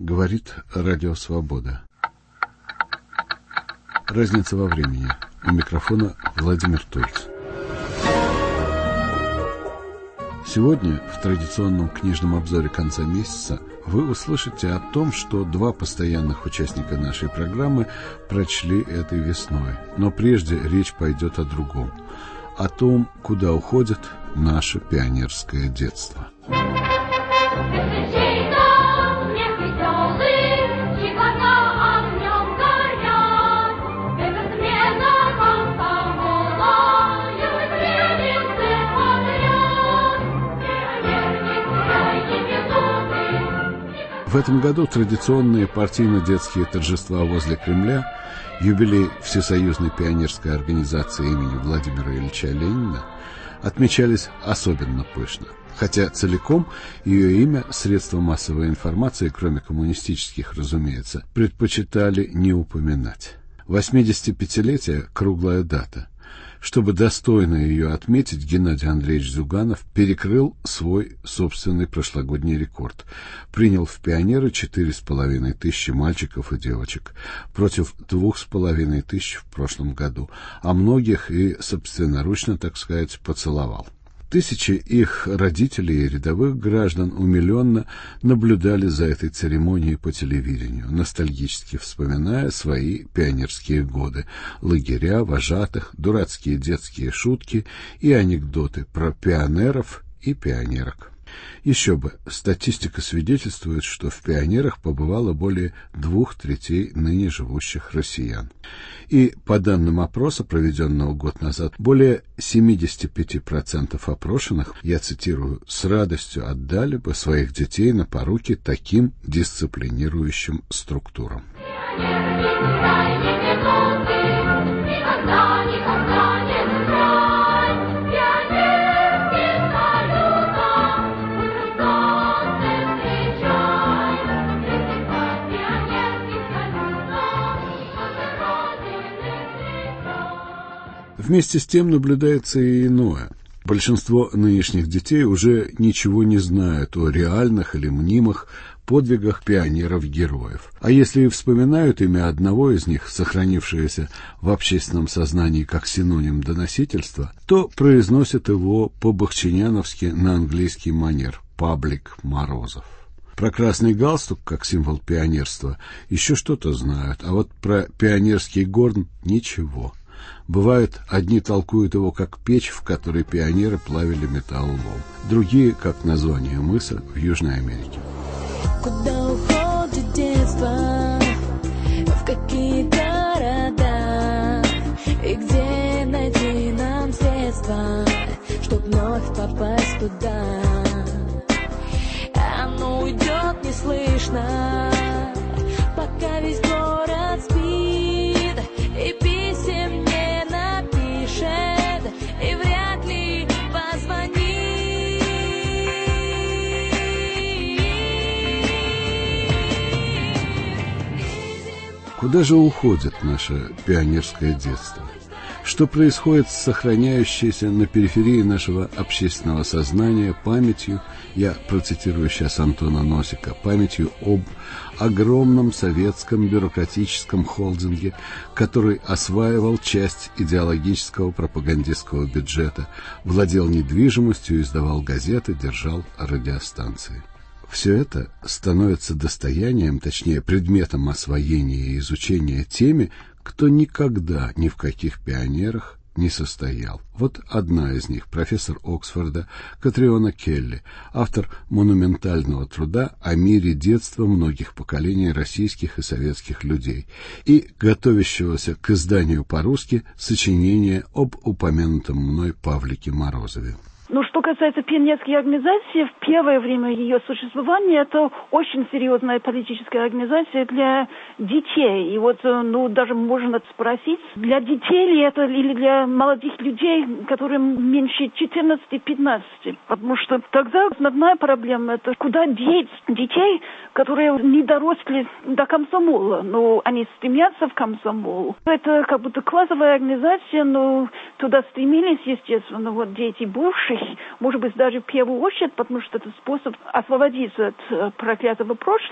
Говорит Радио Свобода. Разница во времени. У микрофона Владимир Тульц. Сегодня в традиционном книжном обзоре конца месяца вы услышите о том, что два постоянных участника нашей программы прочли этой весной. Но прежде речь пойдет о другом. О том, куда уходит наше пионерское детство. В этом году традиционные партийно-детские торжества возле Кремля, юбилей Всесоюзной пионерской организации имени Владимира Ильича Ленина, отмечались особенно пышно. Хотя целиком ее имя средства массовой информации, кроме коммунистических, разумеется, предпочитали не упоминать. 85-летие – круглая дата. Чтобы достойно ее отметить, Геннадий Андреевич Зюганов перекрыл свой собственный прошлогодний рекорд. Принял в пионеры 4500 мальчиков и девочек против 2500 в прошлом году, а многих и собственноручно, так сказать, поцеловал. Тысячи их родителей и рядовых граждан умиленно наблюдали за этой церемонией по телевидению, ностальгически вспоминая свои пионерские годы, лагеря, вожатых, дурацкие детские шутки и анекдоты про пионеров и пионерок. Еще бы, статистика свидетельствует, что в пионерах побывало более 2/3 ныне живущих россиян. И, по данным опроса, проведенного год назад, более 75% опрошенных, я цитирую, с радостью отдали бы своих детей на поруки таким дисциплинирующим структурам. Вместе с тем наблюдается и иное. Большинство нынешних детей уже ничего не знают о реальных или мнимых подвигах пионеров-героев. А если и вспоминают имя одного из них, сохранившееся в общественном сознании как синоним доносительства, то произносят его по-бахчиняновски на английский манер «Паблик Морозов». Про красный галстук, как символ пионерства, еще что-то знают, а вот про пионерский горн — ничего. Бывает, одни толкуют его как печь, в которой пионеры плавили металлолом, другие — как название мыса в Южной Америке. Куда уходит детство, в какие города, и где найти нам средства, чтоб вновь попасть туда? Оно уйдет неслышно, пока весь город спит, и писем не напишет, и вряд ли позвонит. Куда же уходит наше пионерское детство? Что происходит с сохраняющейся на периферии нашего общественного сознания памятью, я процитирую сейчас Антона Носика, памятью об огромном советском бюрократическом холдинге, который осваивал часть идеологического пропагандистского бюджета, владел недвижимостью, издавал газеты, держал радиостанции. Все это становится достоянием, точнее, предметом освоения и изучения теми, кто никогда ни в каких пионерах не состоял. Вот одна из них, профессор Оксфорда Катриона Келли, автор монументального труда о мире детства многих поколений российских и советских людей и готовящегося к изданию по-русски сочинения об упомянутом мной Павлике Морозове. Ну, что касается пионерской организации, в первое время ее существования это очень серьезная политическая организация для детей. И вот, даже можно спросить, для детей ли это или для молодых людей, которым меньше 14-15? Потому что тогда основная проблема это куда деть детей, которые не доросли до комсомола, но они стремятся в комсомол. Это как будто классовая организация, но туда стремились, естественно, вот дети бывших, может быть, даже в первую очередь, потому что это способ освободиться от проклятого прошлого.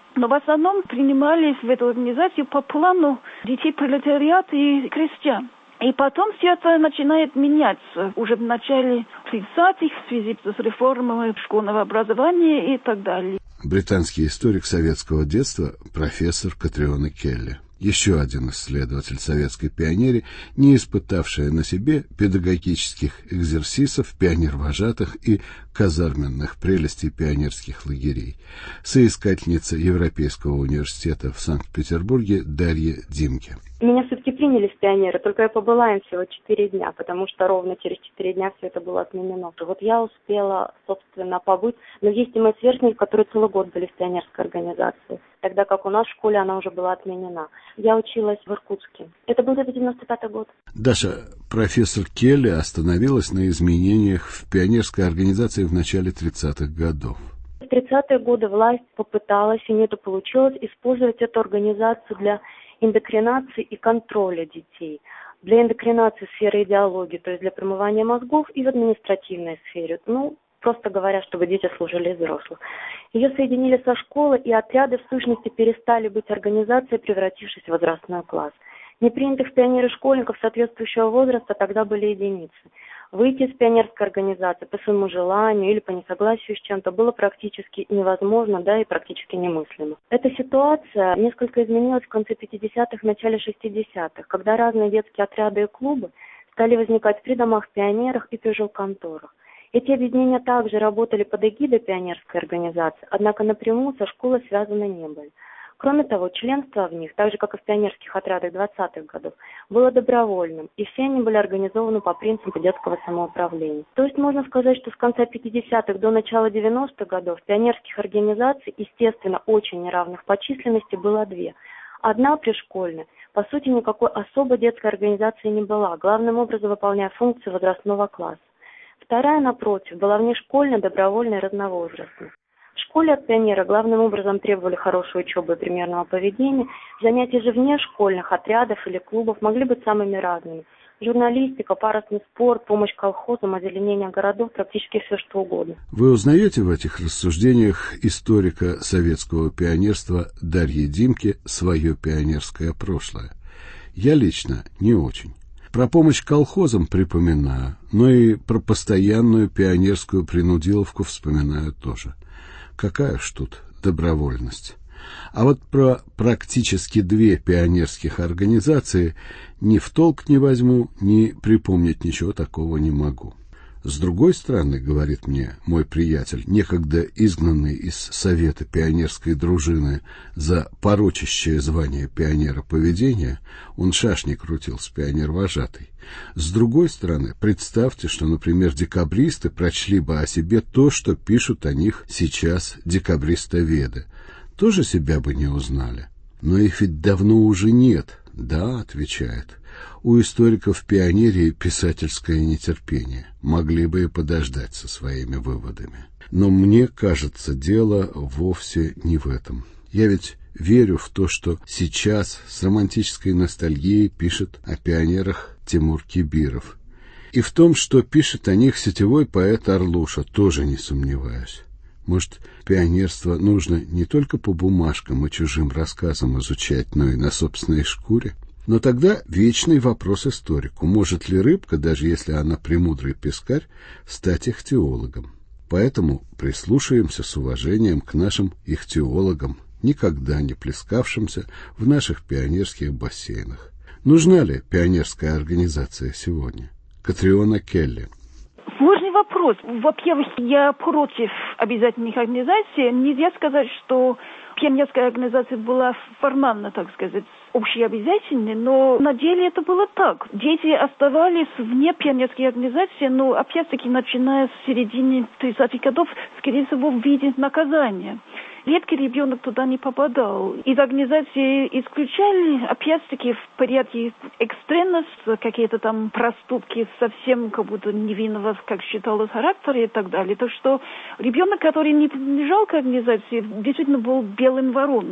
Но в основном принимались в эту организацию по плану детей пролетариата и крестьян. И потом все это начинает меняться уже в начале 30-х в связи с реформами школьного образования и так далее. Британский историк советского детства профессор Катриона Келли. Еще один исследователь советской пионерии, не испытавшая на себе педагогических экзерсисов, пионер-вожатых и казарменных прелестей пионерских лагерей. Соискательница Европейского университета в Санкт-Петербурге Дарья Димке. Меня все-таки приняли в пионеры, только я побыла им всего 4 дня, потому что ровно через 4 дня все это было отменено. Вот я успела, собственно, побыть, но есть и мои сверстники, которые целый год были в пионерской организации, тогда как у нас в школе она уже была отменена. Я училась в Иркутске. Это был где-то 95-й год. Даша, профессор Келли остановилась на изменениях в пионерской организации в начале 30-х годов. В 30-е годы власть попыталась, и не это получилось, использовать эту организацию для индокринации и контроля детей. Для индокринации в сфере идеологии, то есть для промывания мозгов, и в административной сфере. Просто говоря, чтобы дети служили взрослых. Ее соединили со школой, и отряды в сущности перестали быть организацией, превратившись в возрастной класс. Непринятых в пионеры школьников соответствующего возраста тогда были единицы. Выйти из пионерской организации по своему желанию или по несогласию с чем-то было практически невозможно, да и практически немыслимо. Эта ситуация несколько изменилась в конце 50-х, начале 60-х, когда разные детские отряды и клубы стали возникать при домах пионерах и при жилконторах. Эти объединения также работали под эгидой пионерской организации, однако напрямую со школой связаны не были. Кроме того, членство в них, так же как и в пионерских отрядах 20-х годов, было добровольным, и все они были организованы по принципу детского самоуправления. То есть можно сказать, что с конца 50-х до начала 90-х годов пионерских организаций, естественно, очень неравных по численности, было 2. Одна пришкольная, по сути, никакой особой детской организации не была, главным образом выполняя функции возрастного класса. Вторая, напротив, была внешкольной, добровольной и разновозрастной. В школе от пионера главным образом требовали хорошей учебы и примерного поведения. Занятия же вне школьных отрядов или клубов могли быть самыми разными. Журналистика, парусный спорт, помощь колхозам, озеленение городов, практически все что угодно. Вы узнаете в этих рассуждениях историка советского пионерства Дарьи Димки свое пионерское прошлое? Я лично не очень. Про помощь колхозам припоминаю, но и про постоянную пионерскую принудиловку вспоминаю тоже. Какая ж тут добровольность. А вот про практически 2 пионерских организации ни в толк не возьму, ни припомнить ничего такого не могу. С другой стороны, говорит мне мой приятель, некогда изгнанный из совета пионерской дружины за порочащее звание пионера поведения, он шашни крутил с пионер-вожатой. С другой стороны, представьте, что, например, декабристы прочли бы о себе то, что пишут о них сейчас декабристоведы. Тоже себя бы не узнали. Но их ведь давно уже нет. Да, отвечает. У историков пионерии писательское нетерпение. Могли бы и подождать со своими выводами. Но мне кажется, дело вовсе не в этом. Я ведь верю в то, что сейчас с романтической ностальгией пишет о пионерах Тимур Кибиров. И в том, что пишет о них сетевой поэт Орлуша, тоже не сомневаюсь. Может, пионерство нужно не только по бумажкам и чужим рассказам изучать, но и на собственной шкуре? Но тогда вечный вопрос историку. Может ли рыбка, даже если она премудрый пескарь, стать ихтиологом? Поэтому прислушаемся с уважением к нашим ихтиологам, никогда не плескавшимся в наших пионерских бассейнах. Нужна ли пионерская организация сегодня? Катриона Келли. Сложный вопрос. Во-первых, я против обязательных организаций. Нельзя сказать, что пионерская организация была формально, так сказать, общеобязательной, но на деле это было так. Дети оставались вне пионерской организации, но опять-таки начиная с середины 30-х годов, скорее всего, в виде наказания. Редкий ребенок туда не попадал. Из организации исключали, опять-таки, в порядке экстремности, какие-то там проступки совсем как будто невинного, как считалось, характера и так далее. Так что ребенок, который не принадлежал к организации, действительно был белым вороном.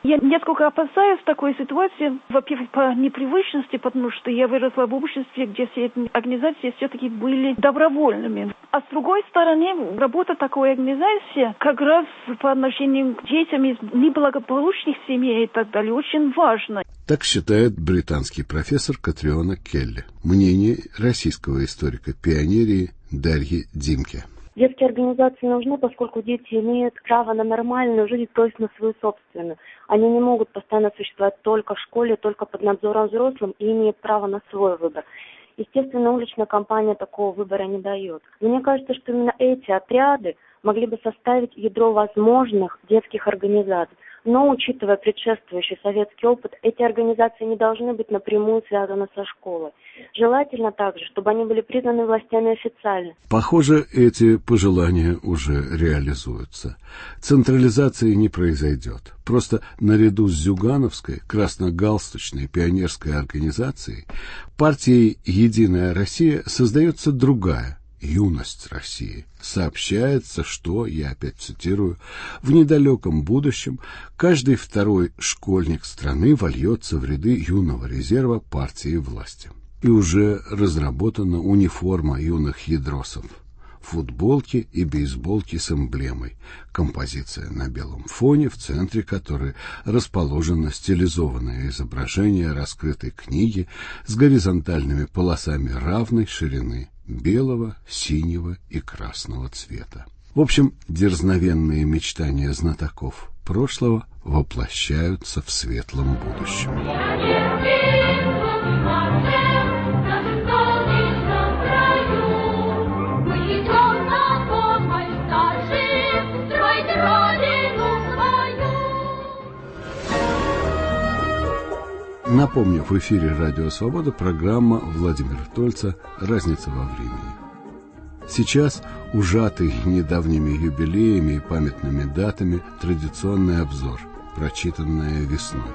Я несколько опасаюсь такой ситуации, во-первых, по непривычности, потому что я выросла в обществе, где все эти организации все-таки были добровольными. А с другой стороны, работа такой организации как раз по отношению к детям из неблагополучных семей и так далее очень важна. Так считает британский профессор Катриона Келли. Мнение российского историка пионерии Дарьи Димке. Детские организации нужны, поскольку дети имеют право на нормальную жизнь, то есть на свою собственную. Они не могут постоянно существовать только в школе, только под надзором взрослым и имеют право на свой выбор. Естественно, уличная кампания такого выбора не дает. Мне кажется, что именно эти отряды могли бы составить ядро возможных детских организаций. Но, учитывая предшествующий советский опыт, эти организации не должны быть напрямую связаны со школой. Желательно также, чтобы они были признаны властями официально. Похоже, эти пожелания уже реализуются. Централизации не произойдет. Просто наряду с Зюгановской, красногалстучной пионерской организацией, партией «Единая Россия» создается другая, «Юность России». Сообщается, что, я опять цитирую, в недалеком будущем каждый второй школьник страны вольется в ряды юного резерва партии власти. И уже разработана униформа юных ядросов. Футболки и бейсболки с эмблемой. Композиция на белом фоне, в центре которой расположено стилизованное изображение раскрытой книги с горизонтальными полосами равной ширины белого, синего и красного цвета. В общем, дерзновенные мечтания знатоков прошлого воплощаются в светлом будущем. Напомню, в эфире «Радио Свобода» программа Владимира Тольца «Разница во времени». Сейчас, ужатый недавними юбилеями и памятными датами, традиционный обзор, прочитанное весной.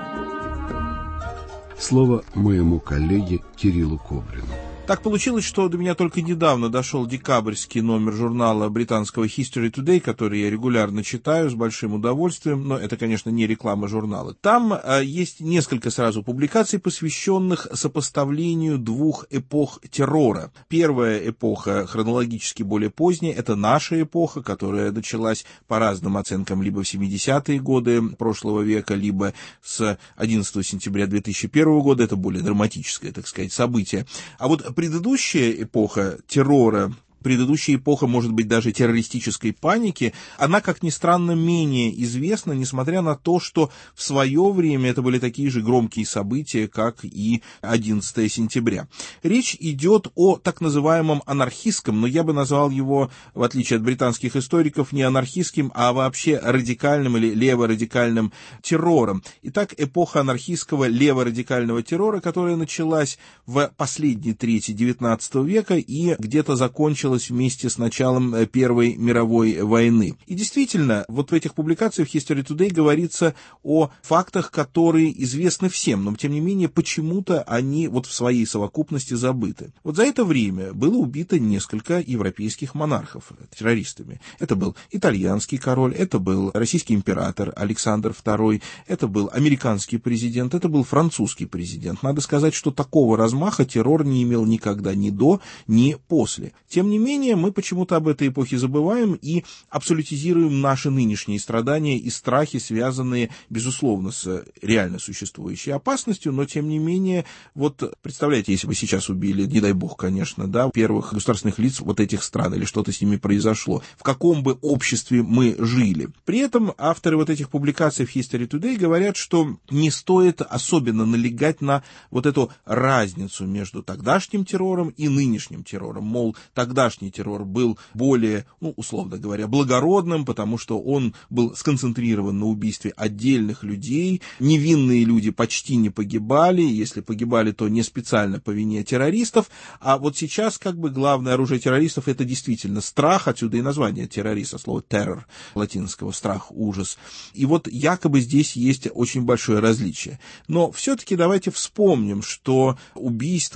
Слово моему коллеге Кириллу Кобрину. Так получилось, что до меня только недавно дошел декабрьский номер журнала британского History Today, который я регулярно читаю с большим удовольствием, но это, конечно, не реклама журнала. Там есть несколько сразу публикаций, посвященных сопоставлению двух эпох террора. Первая эпоха, хронологически более поздняя, это наша эпоха, которая началась по разным оценкам либо в 70-е годы прошлого века, либо с 11 сентября 2001 года. Это более драматическое, так сказать, событие. А вот предыдущая эпоха террора, предыдущая эпоха, может быть, даже террористической паники, она, как ни странно, менее известна, несмотря на то, что в свое время это были такие же громкие события, как и 11 сентября. Речь идет о так называемом анархистском, но я бы назвал его, в отличие от британских историков, не анархистским, а вообще радикальным или леворадикальным террором. Итак, эпоха анархистского леворадикального террора, которая началась в последней трети XIX века и где-то закончилась вместе с началом Первой мировой войны. И действительно, вот в этих публикациях History Today говорится о фактах, которые известны всем, но тем не менее почему-то они вот в своей совокупности забыты. Вот за это время было убито несколько европейских монархов террористами. Это был итальянский король, это был российский император Александр II, это был американский президент, это был французский президент. Надо сказать, что такого размаха террор не имел никогда ни до, ни после. Тем не менее, мы почему-то об этой эпохе забываем и абсолютизируем наши нынешние страдания и страхи, связанные, безусловно, с реально существующей опасностью, но, тем не менее, вот представляете, если бы сейчас убили, не дай бог, конечно, да, первых государственных лиц вот этих стран, или что-то с ними произошло, в каком бы обществе мы жили. При этом авторы вот этих публикаций в History Today говорят, что не стоит особенно налегать на вот эту разницу между тогдашним террором и нынешним террором, мол, тогдашний террор был более, условно говоря, благородным, потому что он был сконцентрирован на убийстве отдельных людей, невинные люди почти не погибали, если погибали, то не специально по вине террористов, а вот сейчас как бы главное оружие террористов — это действительно страх, отсюда и название террориста, слово terror, латинского страх, ужас. И вот якобы здесь есть очень большое различие. Но все-таки давайте вспомним, что убийство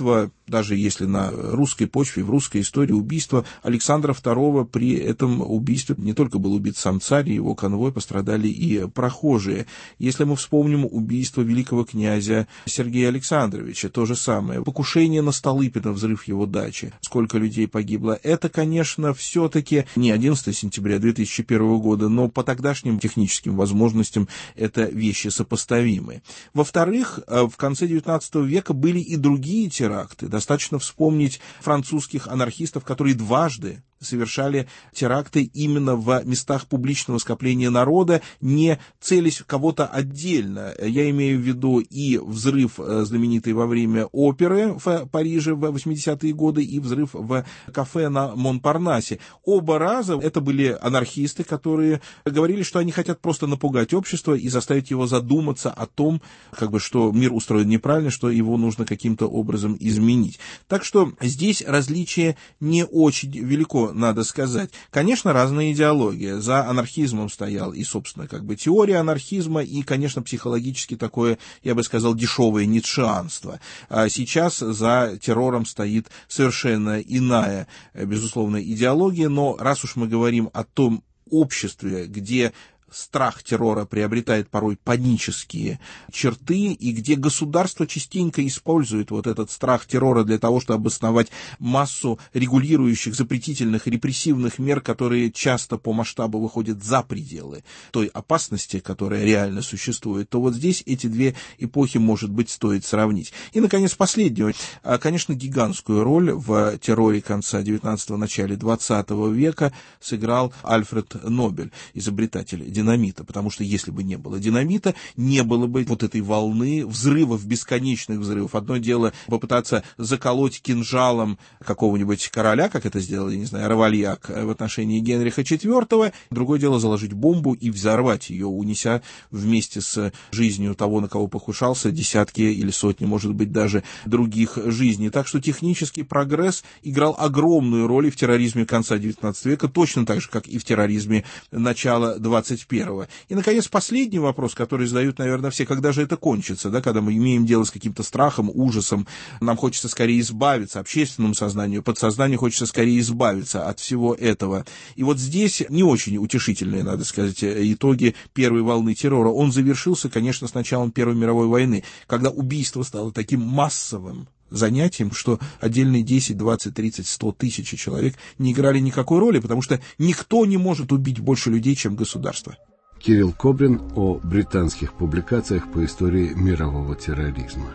даже если на русской почве, в русской истории убийство Александра II, при этом убийстве не только был убит сам царь и его конвой, пострадали и прохожие. Если мы вспомним убийство великого князя Сергея Александровича, то же самое. Покушение на Столыпина, взрыв его дачи. Сколько людей погибло. Это, конечно, все-таки не 11 сентября 2001 года, но по тогдашним техническим возможностям это вещи сопоставимые. Во-вторых, в конце XIX века были и другие теракты. Достаточно вспомнить французских анархистов, которые дважды совершали теракты именно в местах публичного скопления народа, не целясь в кого-то отдельно. Я имею в виду и взрыв, знаменитый во время оперы в Париже в 80-е годы, и взрыв в кафе на Монпарнасе. Оба раза это были анархисты, которые говорили, что они хотят просто напугать общество и заставить его задуматься о том, что мир устроен неправильно, что его нужно каким-то образом изменить. Так что здесь различие не очень велико, надо сказать. Конечно, разная идеология. За анархизмом стоял и, собственно, теория анархизма, и, конечно, психологически такое, я бы сказал, дешевое ницшеанство. А сейчас за террором стоит совершенно иная, безусловно, идеология, но раз уж мы говорим о том обществе, где страх террора приобретает порой панические черты, и где государство частенько использует вот этот страх террора для того, чтобы обосновать массу регулирующих, запретительных, репрессивных мер, которые часто по масштабу выходят за пределы той опасности, которая реально существует, то вот здесь эти две эпохи, может быть, стоит сравнить. И, наконец, последнего. Конечно, гигантскую роль в терроре конца XIX – начале XX века сыграл Альфред Нобель, изобретатель динамита, потому что если бы не было динамита, не было бы вот этой волны взрывов, бесконечных взрывов. Одно дело попытаться заколоть кинжалом какого-нибудь короля, как это сделал, я не знаю, Равальяк в отношении Генриха IV, другое дело заложить бомбу и взорвать ее, унеся вместе с жизнью того, на кого покушался, десятки или сотни, может быть, даже других жизней. Так что технический прогресс играл огромную роль в терроризме конца XIX века, точно так же, как и в терроризме начала XXI. И, наконец, последний вопрос, который задают, наверное, все: когда же это кончится, да, когда мы имеем дело с каким-то страхом, ужасом, нам хочется скорее избавиться, общественному сознанию, подсознанию хочется скорее избавиться от всего этого. И вот здесь не очень утешительные, надо сказать, итоги первой волны террора. Он завершился, конечно, с началом Первой мировой войны, когда убийство стало таким массовым занятием, что отдельные 10, 20, 30, 100 тысяч человек не играли никакой роли, потому что никто не может убить больше людей, чем государство. Кирилл Кобрин о британских публикациях по истории мирового терроризма.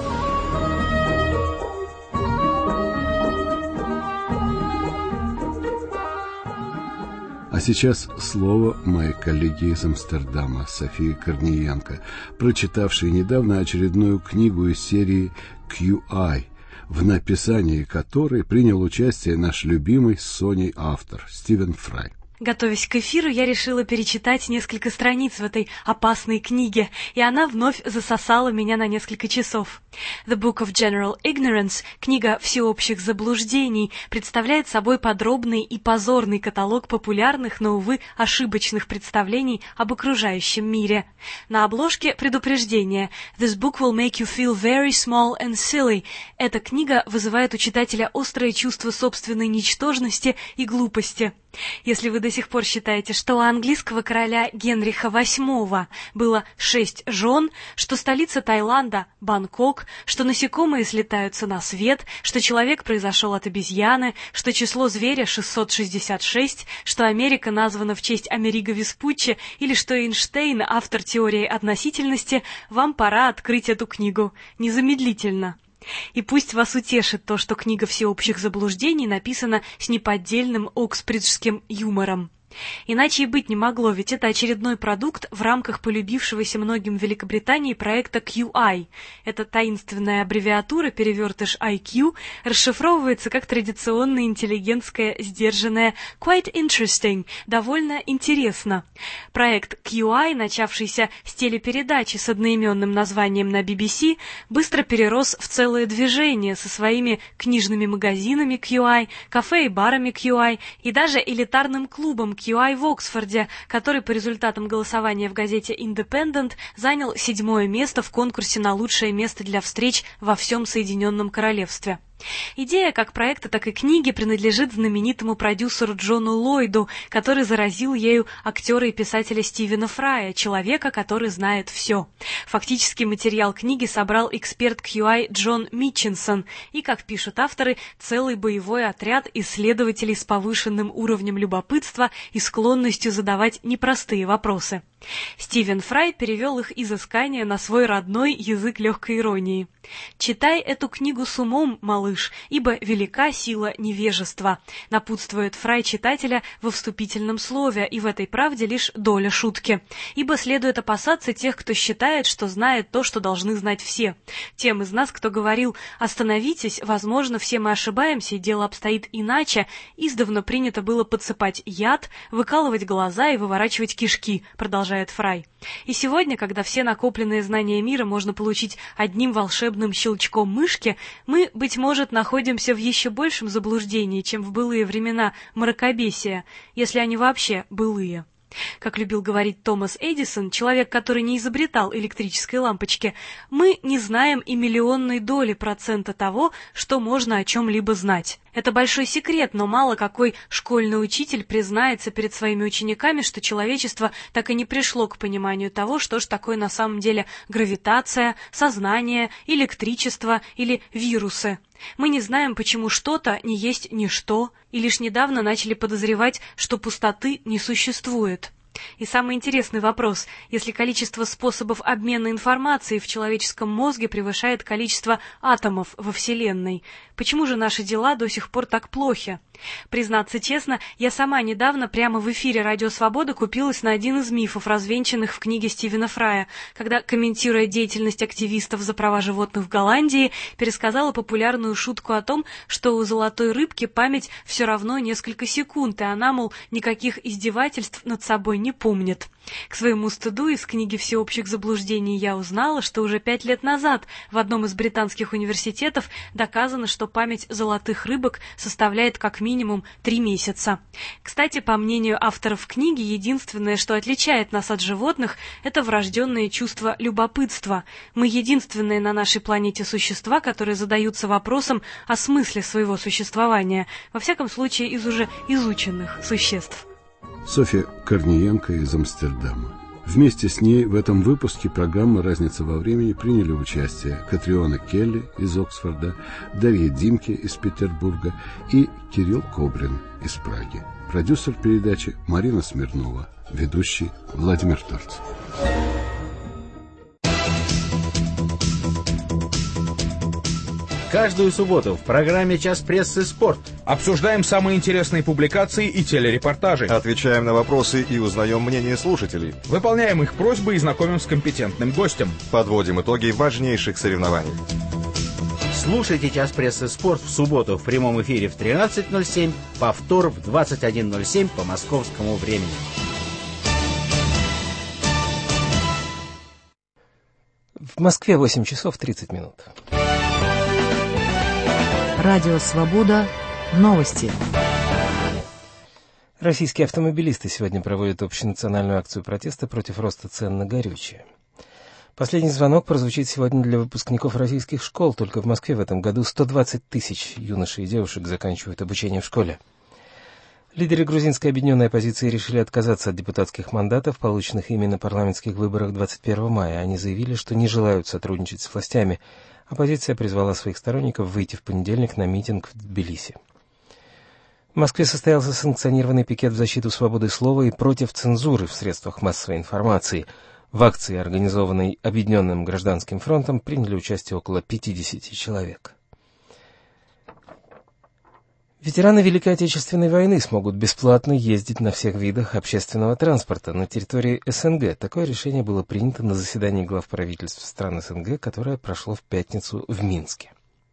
А сейчас слово моей коллеги из Амстердама Софии Корниенко, прочитавшей недавно очередную книгу из серии QI, в написании которой принял участие наш любимый с Соней автор Стивен Фрай. Готовясь к эфиру, я решила перечитать несколько страниц в этой опасной книге, и она вновь засосала меня на несколько часов. The Book of General Ignorance, книга всеобщих заблуждений, представляет собой подробный и позорный каталог популярных, но, увы, ошибочных представлений об окружающем мире. На обложке предупреждение: This book will make you feel very small and silly. Эта книга вызывает у читателя острое чувство собственной ничтожности и глупости. Если вы до сих пор считаете, что у английского короля Генриха VIII было 6 жен, что столица Таиланда – Бангкок, что насекомые слетаются на свет, что человек произошел от обезьяны, что число зверя 666, что Америка названа в честь Америго Веспуччи или что Эйнштейн – автор теории относительности, вам пора открыть эту книгу незамедлительно. И пусть вас утешит то, что книга всеобщих заблуждений написана с неподдельным оксбриджским юмором. Иначе и быть не могло, ведь это очередной продукт в рамках полюбившегося многим в Великобритании проекта QI. Эта таинственная аббревиатура, перевертыш IQ, расшифровывается как традиционное интеллигентское сдержанное quite interesting, довольно интересно. Проект QI, начавшийся с телепередачи с одноименным названием на BBC, быстро перерос в целое движение со своими книжными магазинами QI, кафе и барами QI и даже элитарным клубом QI в Оксфорде, который по результатам голосования в газете Independent занял 7-е место в конкурсе на лучшее место для встреч во всем Соединенном Королевстве. Идея как проекта, так и книги принадлежит знаменитому продюсеру Джону Ллойду, который заразил ею актера и писателя Стивена Фрая, человека, который знает все. Фактически материал книги собрал эксперт QI Джон Митчинсон и, как пишут авторы, целый боевой отряд исследователей с повышенным уровнем любопытства и склонностью задавать непростые вопросы. Стивен Фрай перевел их изыскания на свой родной язык легкой иронии. «Читай эту книгу с умом, малыш, ибо велика сила невежества», напутствует Фрай читателя во вступительном слове, и в этой правде лишь доля шутки. Ибо следует опасаться тех, кто считает, что знает то, что должны знать все. Тем из нас, кто говорил «остановитесь, возможно, все мы ошибаемся, и дело обстоит иначе», издавна принято было подсыпать яд, выкалывать глаза и выворачивать кишки, продолжает Фрай. И сегодня, когда все накопленные знания мира можно получить одним волшебным щелчком мышки, мы, быть может, находимся в еще большем заблуждении, чем в былые времена мракобесия, если они вообще былые. Как любил говорить Томас Эдисон, человек, который не изобретал электрической лампочки, мы не знаем и миллионной доли процента того, что можно о чем-либо знать. Это большой секрет, но мало какой школьный учитель признается перед своими учениками, что человечество так и не пришло к пониманию того, что ж такое на самом деле гравитация, сознание, электричество или вирусы. Мы не знаем, почему что-то не есть ничто, и лишь недавно начали подозревать, что пустоты не существует. И самый интересный вопрос: если количество способов обмена информацией в человеческом мозге превышает количество атомов во Вселенной, почему же наши дела до сих пор так плохи? Признаться честно, я сама недавно прямо в эфире «Радио Свобода» купилась на один из мифов, развенчанных в книге Стивена Фрая, когда, комментируя деятельность активистов за права животных в Голландии, пересказала популярную шутку о том, что у золотой рыбки память все равно несколько секунд, и она, мол, никаких издевательств над собой не помнит. К своему стыду из книги «Всеобщих заблуждений» я узнала, что уже 5 лет назад в одном из британских университетов доказано, что память золотых рыбок составляет как минимум 3 месяца. Кстати, по мнению авторов книги, единственное, что отличает нас от животных, это врожденное чувство любопытства. Мы единственные на нашей планете существа, которые задаются вопросом о смысле своего существования, во всяком случае из уже изученных существ. Софья Корниенко из Амстердама. Вместе с ней в этом выпуске программы «Разница во времени» приняли участие Катриона Келли из Оксфорда, Дарья Димке из Петербурга и Кирилл Кобрин из Праги. Продюсер передачи Марина Смирнова, ведущий Владимир Торцев. Каждую субботу в программе «Час прессы. Спорт» обсуждаем самые интересные публикации и телерепортажи. Отвечаем на вопросы и узнаем мнение слушателей. Выполняем их просьбы и знакомим с компетентным гостем. Подводим итоги важнейших соревнований. Слушайте «Час прессы. Спорт» в субботу в прямом эфире в 13:07, повтор в 21:07 по московскому времени. В Москве 8 часов 30 минут. Радио «Свобода». Новости. Российские автомобилисты сегодня проводят общенациональную акцию протеста против роста цен на горючее. Последний звонок прозвучит сегодня для выпускников российских школ. Только в Москве в этом году 120 тысяч юношей и девушек заканчивают обучение в школе. Лидеры грузинской объединенной оппозиции решили отказаться от депутатских мандатов, полученных ими на парламентских выборах 21 мая. Они заявили, что не желают сотрудничать с властями. Оппозиция призвала своих сторонников выйти в понедельник на митинг в Тбилиси. В Москве состоялся санкционированный пикет в защиту свободы слова и против цензуры в средствах массовой информации. В акции, организованной Объединенным гражданским фронтом, приняли участие около 50 человек. Ветераны Великой Отечественной войны смогут бесплатно ездить на всех видах общественного транспорта на территории СНГ. Такое решение было принято на заседании глав правительств стран СНГ, которое прошло в пятницу в Минске.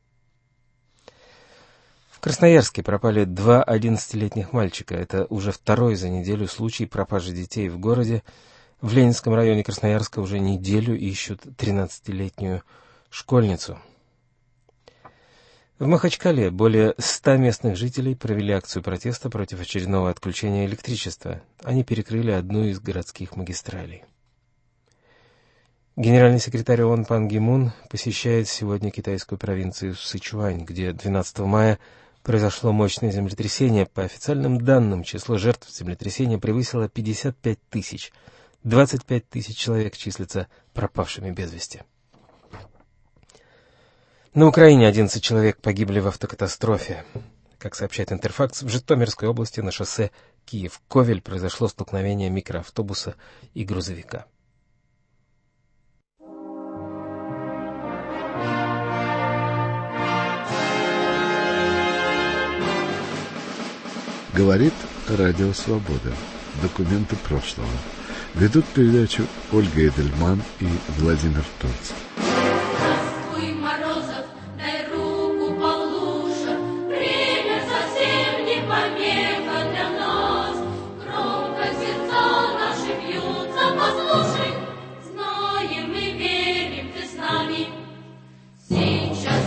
В Красноярске пропали 2 11-летних мальчика. Это уже второй за неделю случай пропажи детей в городе. В Ленинском районе Красноярска уже неделю ищут 13-летнюю школьницу. В Махачкале более 100 местных жителей провели акцию протеста против очередного отключения электричества. Они перекрыли одну из городских магистралей. Генеральный секретарь ООН Пан Ги Мун посещает сегодня китайскую провинцию Сычуань, где 12 мая произошло мощное землетрясение. По официальным данным, число жертв землетрясения превысило 55 тысяч. 25 тысяч человек числятся пропавшими без вести. На Украине 11 человек погибли в автокатастрофе. Как сообщает Интерфакс, в Житомирской области на шоссе Киев-Ковель произошло столкновение микроавтобуса и грузовика. Говорит Радио Свобода. Документы прошлого. Ведут передачу Ольга Эдельман и Владимир Тольцев. Здравствуй, Морозов, дай руку Павлуша. Время совсем не помеха для нас. Громко сердца наши бьются, послушай. Знаем и верим, ты с нами сейчас.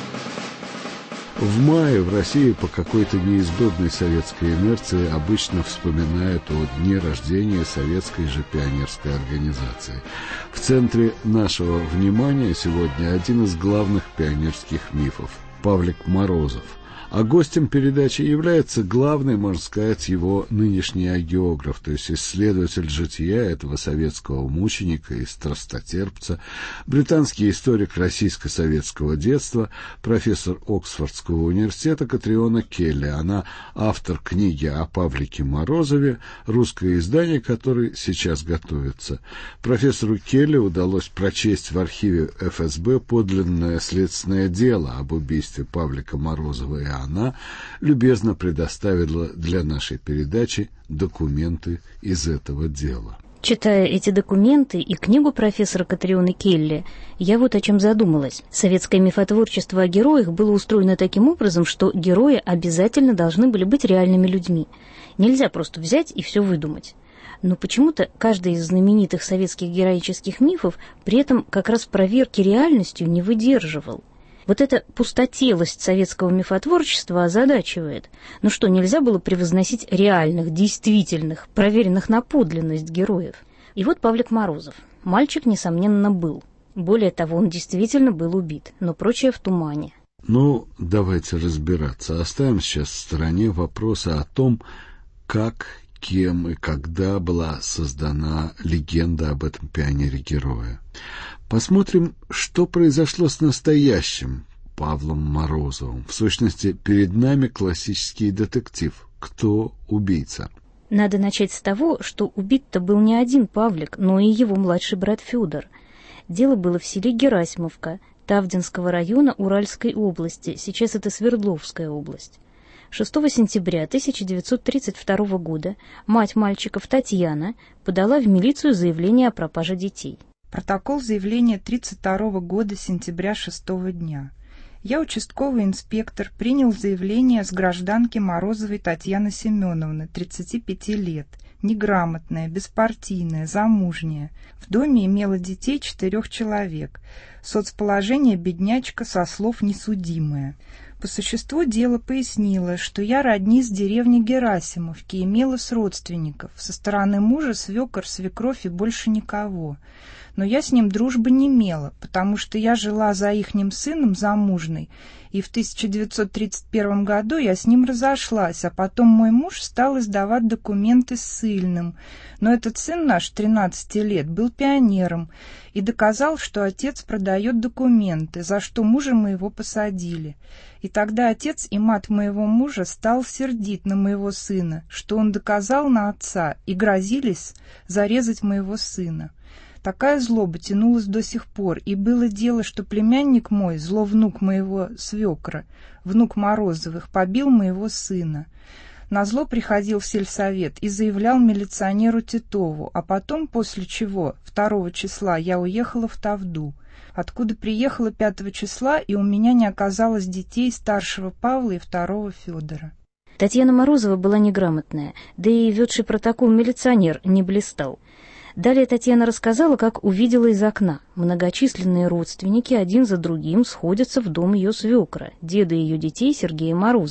В мае в России по какой-то неизбывной советской инерции обычно вспоминают о дне рождения советской же пионерской организации. В центре нашего внимания сегодня один из главных пионерских мифов – Павлик Морозов. А гостем передачи является главный, можно сказать, его нынешний агеограф, то есть исследователь жития этого советского мученика и страстотерпца, британский историк российско-советского детства, профессор Оксфордского университета Катриона Келли. Она автор книги о Павлике Морозове, русское издание которой сейчас готовится. Профессору Келли удалось прочесть в архиве ФСБ подлинное следственное дело об убийстве Павлика Морозова, и она любезно предоставила для нашей передачи документы из этого дела. Читая эти документы и книгу профессора Катрионы Келли, я вот о чем задумалась. Советское мифотворчество о героях было устроено таким образом, что герои обязательно должны были быть реальными людьми. Нельзя просто взять и все выдумать. Но почему-то каждый из знаменитых советских героических мифов при этом как раз проверки реальностью не выдерживал. Вот эта пустотелость советского мифотворчества озадачивает. Ну что, нельзя было превозносить реальных, действительных, проверенных на подлинность героев? И вот Павлик Морозов. Мальчик, несомненно, был. Более того, он действительно был убит, но прочее в тумане. Ну, давайте разбираться. Оставим сейчас в стороне вопросы о том, как, кем и когда была создана легенда об этом пионере-герое. Посмотрим, что произошло с настоящим Павлом Морозовым. В сущности, перед нами классический детектив. Кто убийца? Надо начать с того, что убит-то был не один Павлик, но и его младший брат Федор. Дело было в селе Герасимовка Тавдинского района Уральской области, сейчас это Свердловская область. 6 сентября 1932 года мать мальчиков Татьяна подала в милицию заявление о пропаже детей. Протокол заявления 32 года сентября 6 дня. Я, участковый инспектор, принял заявление с гражданки Морозовой Татьяны Семеновны, 35 лет, неграмотная, беспартийная, замужняя. В доме имела детей 4 человек. Соцположение беднячка, со слов несудимая. По существу дела пояснила, что я родни с деревни Герасимовки, имела с родственников. Со стороны мужа свекор, свекровь и больше никого. Но я с ним дружбы не имела, потому что я жила за ихним сыном замужной, и в 1931 году я с ним разошлась, а потом мой муж стал издавать документы ссыльным. Но этот сын наш, 13 лет, был пионером и доказал, что отец продает документы, за что мужа моего посадили. И тогда отец и мать моего мужа стал сердить на моего сына, что он доказал на отца, и грозились зарезать моего сына. Такая злоба тянулась до сих пор, и было дело, что племянник мой, зловнук моего свекра, внук Морозовых, побил моего сына. Назло приходил в сельсовет и заявлял милиционеру Титову, а потом, после чего, 2 числа, я уехала в Тавду, откуда приехала 5 числа, и у меня не оказалось детей старшего Павла и 2 Федора. Татьяна Морозова была неграмотная, да и ведший протокол милиционер не блистал. Далее Татьяна рассказала, как увидела из окна. Многочисленные родственники один за другим сходятся в дом ее свекра, деда ее детей Сергея Морозова.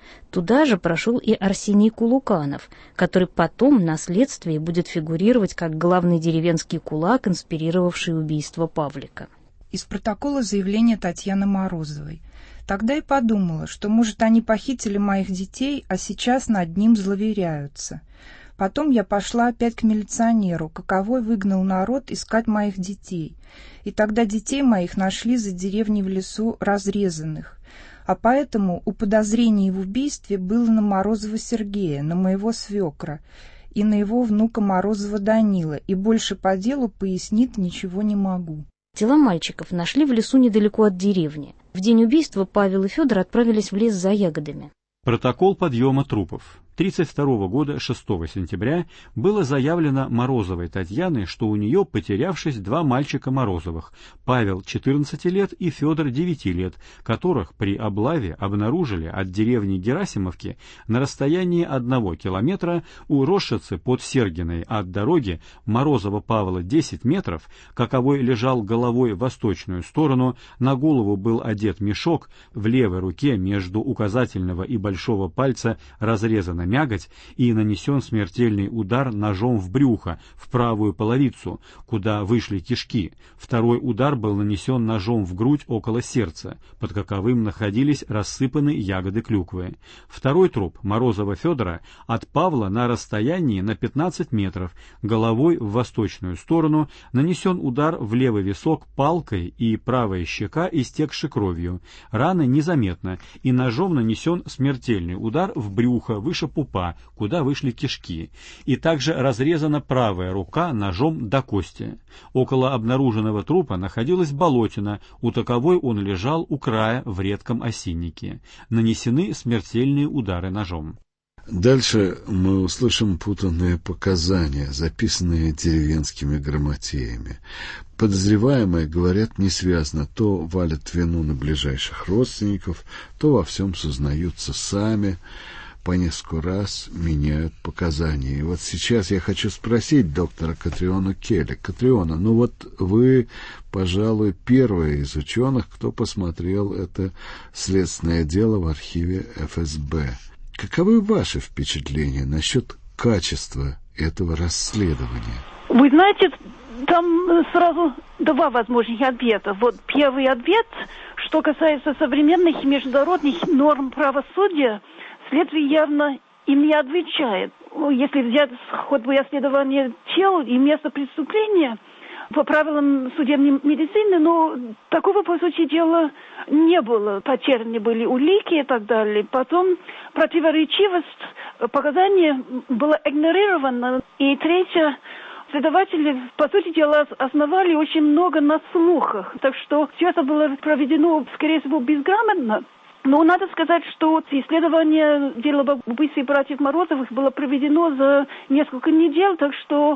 Туда же прошел и Арсений Кулуканов, который потом на следствии будет фигурировать как главный деревенский кулак, инспирировавший убийство Павлика. Из протокола заявления Татьяны Морозовой. Тогда и подумала, что, может, они похитили моих детей, а сейчас над ним зловеряются. Потом я пошла опять к милиционеру, каковой выгнал народ искать моих детей. И тогда детей моих нашли за деревней в лесу разрезанных. А поэтому у подозрений в убийстве было на Морозова Сергея, на моего свекра, и на его внука Морозова Данила, и больше по делу пояснить ничего не могу. Тела мальчиков нашли в лесу недалеко от деревни. В день убийства Павел и Федор отправились в лес за ягодами. Протокол подъема трупов. 1932 года 6 сентября было заявлено Морозовой Татьяной, что у нее потерявшись два мальчика Морозовых, Павел 14 лет и Федор 9 лет, которых при облаве обнаружили от деревни Герасимовки на расстоянии 1 километра у рощицы под Сергиной от дороги Морозова Павла 10 метров, каковой лежал головой в восточную сторону, на голову был одет мешок, в левой руке между указательного и большого пальца разрезана мякоть и нанесен смертельный удар ножом в брюхо, в правую половицу, куда вышли кишки. Второй удар был нанесен ножом в грудь около сердца, под каковым находились рассыпаны ягоды клюквы. Второй труп Морозова Федора от Павла на расстоянии на 15 метров, головой в восточную сторону, нанесен удар в левый висок палкой и правая щека истекши кровью. Раны незаметно, и ножом нанесен смертельный удар в брюхо выше пупа, куда вышли кишки, и также разрезана правая рука ножом до кости. Около обнаруженного трупа находилась болотина, у таковой он лежал у края в редком осиннике. Нанесены смертельные удары ножом. Дальше мы услышим путанные показания, записанные деревенскими грамотеями. Подозреваемые, говорят, не связно, то валят вину на ближайших родственников, то во всем сознаются сами, по несколько раз меняют показания. И вот сейчас я хочу спросить доктора Катриону Келли. Катриона, ну вот вы, пожалуй, первая из ученых, кто посмотрел это следственное дело в архиве ФСБ. Каковы ваши впечатления насчет качества этого расследования? Вы знаете, там сразу два возможных ответа. Вот первый ответ, что касается современных международных норм правосудия, следствие явно им не отвечает. Если взять ход расследования тел и место преступления, по правилам судебной медицины, но такого, по сути дела, не было. Потеряны были улики и так далее. Потом противоречивость показаний была игнорирована. И третье, следователи, по сути дела, основали очень много на слухах. Так что все это было проведено, скорее всего, безграмотно. Но надо сказать, что исследование дела об убийстве братьев Морозовых было проведено за несколько недель, так что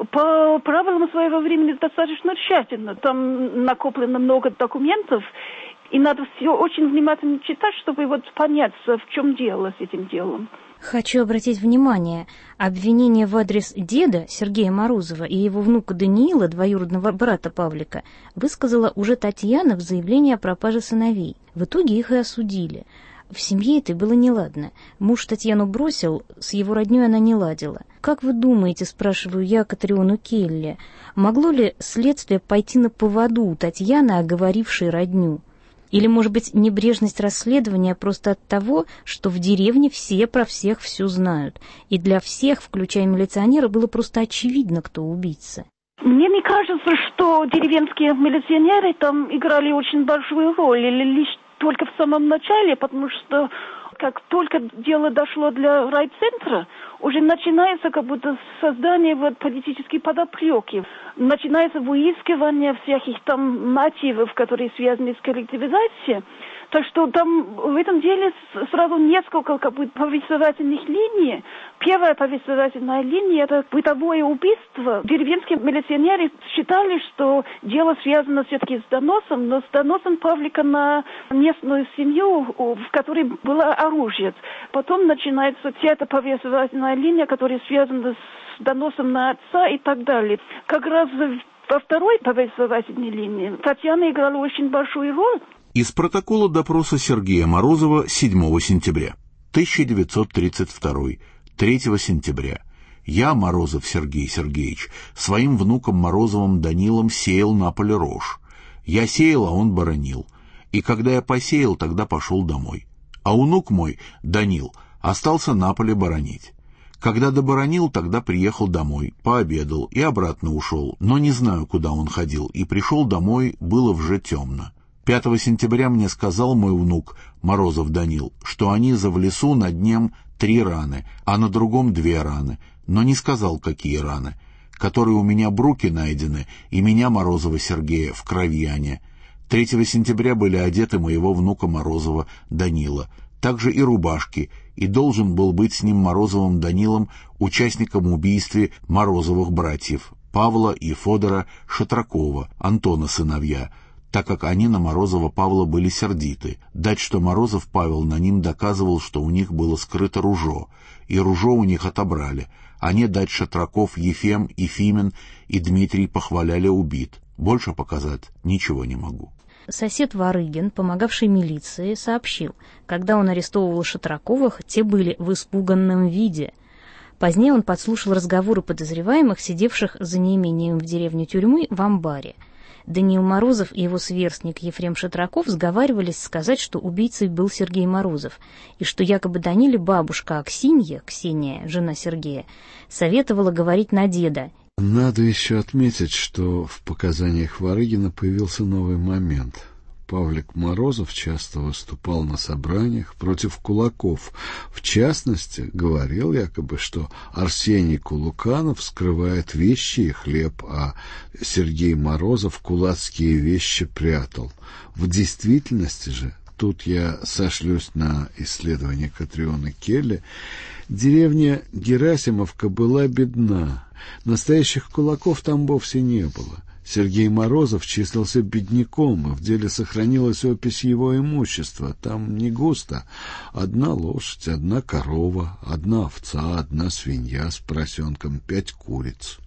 по правилам своего времени достаточно тщательно. Там накоплено много документов, и надо все очень внимательно читать, чтобы вот понять, в чем дело с этим делом. Хочу обратить внимание, обвинение в адрес деда Сергея Морозова и его внука Даниила, двоюродного брата Павлика, высказала уже Татьяна в заявлении о пропаже сыновей. В итоге их и осудили. В семье этой было неладно. Муж Татьяну бросил, с его роднёй она не ладила. Как вы думаете, спрашиваю я Катриону Келли, могло ли следствие пойти на поводу у Татьяны, оговорившей родню? Или, может быть, небрежность расследования просто от того, что в деревне все про всех все знают, и для всех, включая милиционера, было просто очевидно, кто убийца? Мне не кажется, что деревенские милиционеры там играли очень большую роль, или лишь только в самом начале, потому что как только дело дошло для райцентра, уже начинается как будто создание вот политической подоплеки. Начинается выискивание всяких там мотивов, которые связаны с коллективизацией. Так что там в этом деле сразу несколько как бы повествовательных линий. Первая повествовательная линия – это бытовое убийство. Деревенские милиционеры считали, что дело связано все-таки с доносом, но с доносом Павлика на местную семью, в которой было оружие. Потом начинается вся эта повествовательная линия, которая связана с доносом на отца и так далее. Как раз во второй повествовательной линии Татьяна играла очень большую роль. Из протокола допроса Сергея Морозова 7 сентября. 1932. 3 сентября. Я, Морозов Сергей Сергеевич, своим внуком Морозовым Данилом сеял на поле рожь. Я сеял, а он боронил. И когда я посеял, тогда пошел домой. А внук мой, Данил, остался на поле боронить. Когда доборонил, тогда приехал домой, пообедал и обратно ушел, но не знаю, куда он ходил, и пришел домой, было уже темно. 5 сентября мне сказал мой внук, Морозов Данил, что они за в лесу на днем 3 раны, а на другом 2 раны, но не сказал, какие раны, которые у меня бруки найдены, и меня, Морозова Сергея, в крови они. 3 сентября были одеты моего внука Морозова Данила, также и рубашки, и должен был быть с ним Морозовым Данилом участником убийства Морозовых братьев, Павла и Федора Шатракова, Антона сыновья, так как они на Морозова Павла были сердиты, дать, что Морозов Павел на ним доказывал, что у них было скрыто ружо, и ружо у них отобрали, а не дать Шатраков Ефем и Фимен и Дмитрий похваляли убит. Больше показать ничего не могу. Сосед Варыгин, помогавший милиции, сообщил, когда он арестовывал Шатраковых, те были в испуганном виде. Позднее он подслушал разговоры подозреваемых, сидевших за неимением в деревне тюрьмы в амбаре. Даниил Морозов и его сверстник Ефрем Шатраков сговаривались сказать, что убийцей был Сергей Морозов, и что якобы Даниле бабушка Аксинья, Ксения, жена Сергея, советовала говорить на деда. Надо еще отметить, что в показаниях Варыгина появился новый момент. Павлик Морозов часто выступал на собраниях против кулаков. В частности, говорил якобы, что Арсений Кулуканов скрывает вещи и хлеб, а Сергей Морозов кулацкие вещи прятал. В действительности же, тут я сошлюсь на исследование Катрионы Келли, деревня Герасимовка была бедна. Настоящих кулаков там вовсе не было. Сергей Морозов числился бедняком, и в деле сохранилась опись его имущества. Там не густо. 1 лошадь, 1 корова, 1 овца, 1 свинья с поросенком, 5 куриц,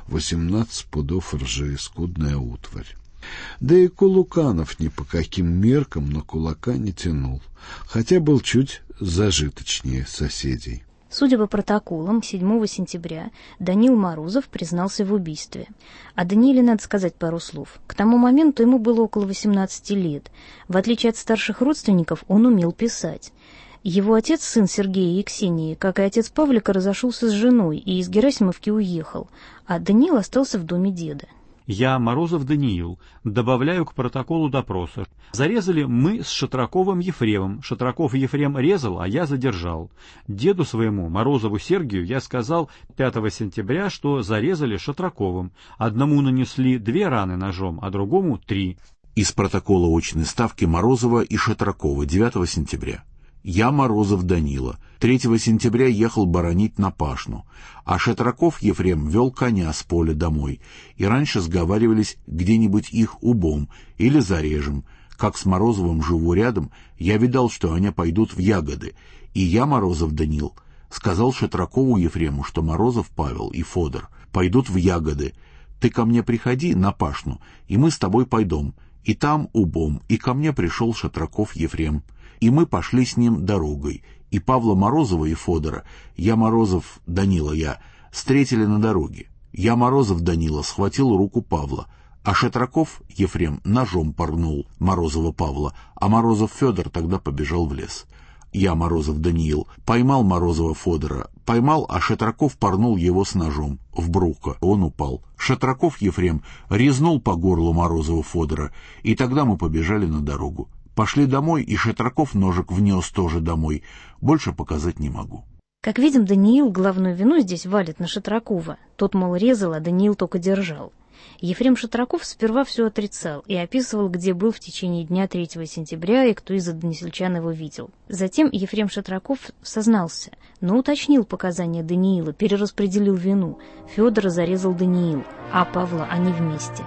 18 пудов ржи, скудная утварь. Да и Кулуканов ни по каким меркам на кулака не тянул, хотя был чуть зажиточнее соседей. Судя по протоколам, 7 сентября Даниил Морозов признался в убийстве. О Данииле надо сказать пару слов. К тому моменту ему было около 18 лет. В отличие от старших родственников, он умел писать. Его отец, сын Сергея и Ксении, как и отец Павлика, разошелся с женой и из Герасимовки уехал, а Даниил остался в доме деда. Я, Морозов Даниил, добавляю к протоколу допроса. Зарезали мы с Шатраковым Ефремом. Шатраков Ефрем резал, а я задержал. Деду своему, Морозову Сергию, я сказал 5 сентября, что зарезали Шатраковым. Одному нанесли 2 раны ножом, а другому 3. Из протокола очной ставки Морозова и Шатракова 9 сентября. Я, Морозов Данила, 3 сентября ехал боронить на пашню, а Шатраков Ефрем вел коня с поля домой, и раньше сговаривались где-нибудь их убом или зарежем. Как с Морозовым живу рядом, я видал, что они пойдут в ягоды, и я, Морозов Данил, сказал Шатракову Ефрему, что Морозов Павел и Федор пойдут в ягоды. Ты ко мне приходи на пашню, и мы с тобой пойдем. И там убом, и ко мне пришел Шатраков Ефрем. И мы пошли с ним дорогой, и Павла Морозова и Федора, я Морозов Данила встретили на дороге. Я Морозов Данила схватил руку Павла, а Шатраков Ефрем ножом порнул Морозова Павла, а Морозов Федор тогда побежал в лес. Я Морозов Даниил поймал Морозова Федора, поймал, а Шатраков порнул его с ножом в брюхо, он упал. Шатраков Ефрем резнул по горлу Морозова Федора, и тогда мы побежали на дорогу. Пошли домой, и Шатраков ножик внес тоже домой. Больше показать не могу. Как видим, Даниил главную вину здесь валит на Шатракова. Тот, мол, резал, а Даниил только держал. Ефрем Шатраков сперва все отрицал и описывал, где был в течение дня 3 сентября и кто из односельчан его видел. Затем Ефрем Шатраков сознался, но уточнил показания Даниила, перераспределил вину. Федора зарезал Даниил, а Павла они вместе.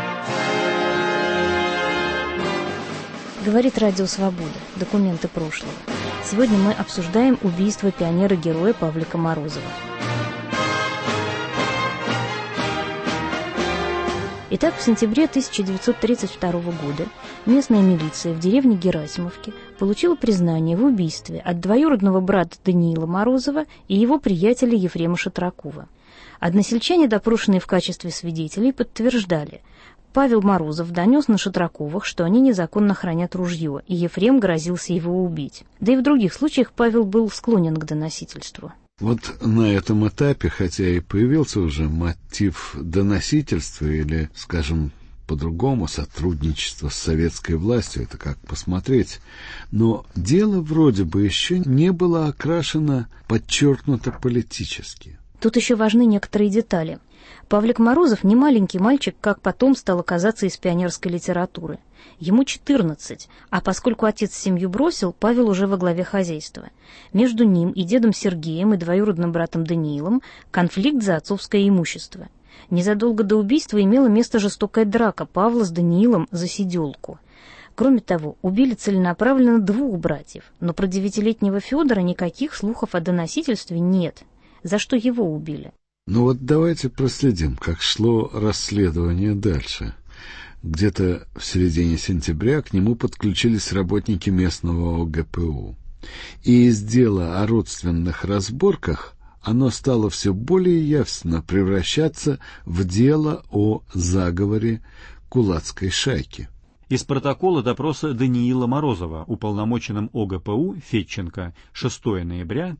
Говорит Радио Свобода. Документы прошлого. Сегодня мы обсуждаем убийство пионера-героя Павлика Морозова. Итак, в сентябре 1932 года местная милиция в деревне Герасимовки получила признание в убийстве от двоюродного брата Даниила Морозова и его приятеля Ефрема Шатракова. Односельчане, допрошенные в качестве свидетелей, подтверждали: Павел Морозов донес на Шатраковых, что они незаконно хранят ружье, и Ефрем грозился его убить. Да и в других случаях Павел был склонен к доносительству. Вот на этом этапе, хотя и появился уже мотив доносительства или, скажем, по-другому, сотрудничество с советской властью, это как посмотреть, но дело вроде бы еще не было окрашено подчеркнуто политически. Тут еще важны некоторые детали. Павлик Морозов не маленький мальчик, как потом стал оказаться из пионерской литературы. Ему 14, а поскольку отец семью бросил, Павел уже во главе хозяйства. Между ним и дедом Сергеем и двоюродным братом Даниилом конфликт за отцовское имущество. Незадолго до убийства имела место жестокая драка Павла с Даниилом за сиделку. Кроме того, убили целенаправленно 2 братьев, но про 9-летнего Федора никаких слухов о доносительстве нет. За что его убили? Ну вот давайте проследим, как шло расследование дальше. Где-то в середине сентября к нему подключились работники местного ОГПУ. И из дела о родственных разборках оно стало все более явственно превращаться в дело о заговоре кулацкой шайки. Из протокола допроса Даниила Морозова уполномоченным ОГПУ Федченко 6 ноября